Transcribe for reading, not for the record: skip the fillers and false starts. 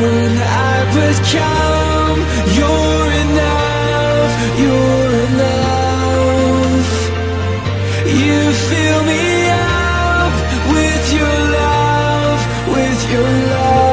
when I become, you're enough, you're enough. You fill me up with your love, with your love.